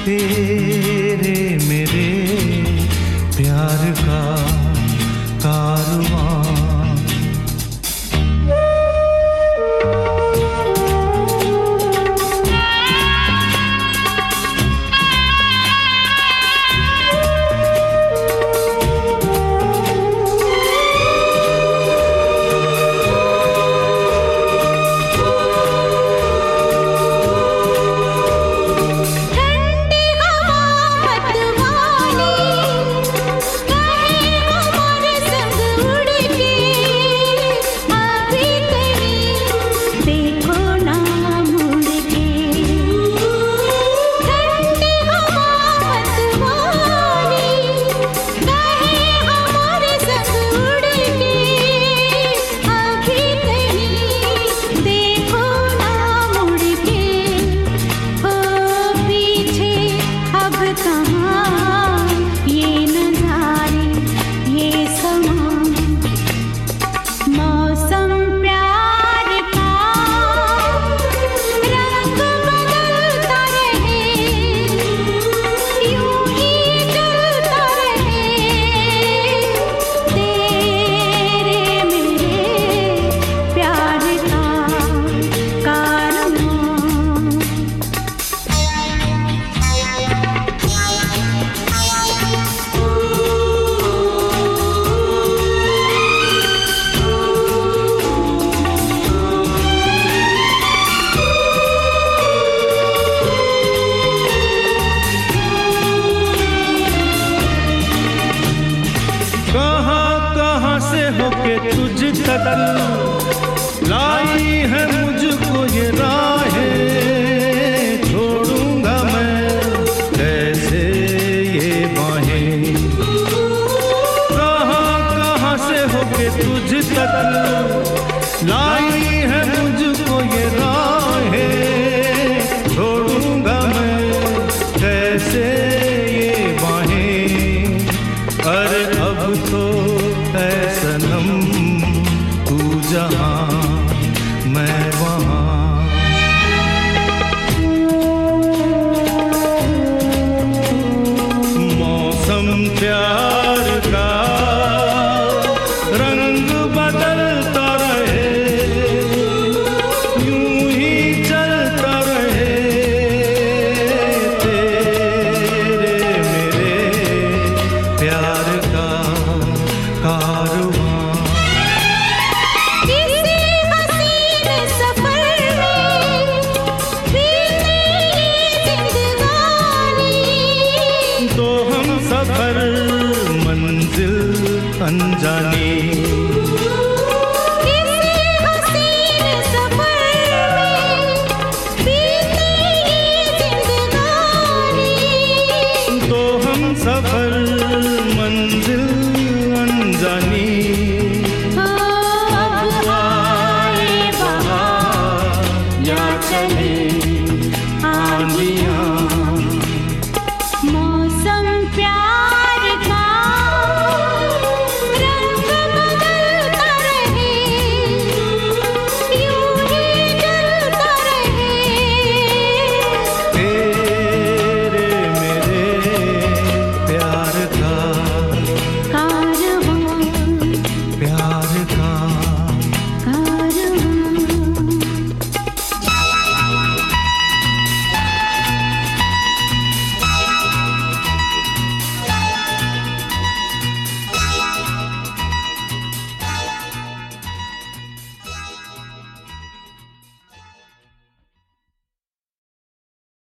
तेरे मेरे प्यार का कारवां। तुझ तक लाई है मुझको ये राहें, छोड़ूंगा मैं कैसे ये बाहें। कहाँ से होके तुझ तक लाई है मुझको ये राहें, छोड़ूंगा मैं कैसे ये बाहें। अरे अब तो है सनम तू जहाँ मैं वहाँ। मौसम प्यार का रंग बदलता रहे, यूं ही चलता रहे तेरे मेरे प्यार का कारवां। सफर मंजिल अनजानी, किसी हसीन सफर में बीते ये जिंदगानी। तो हम सफर मंजिल अनजानी। अब आए बहार या चले आंधियां, मौसम प्यार का रंग बदलता रहे, यूं ही जलता रहे तेरे मेरे प्यार का कारवां। प्यार का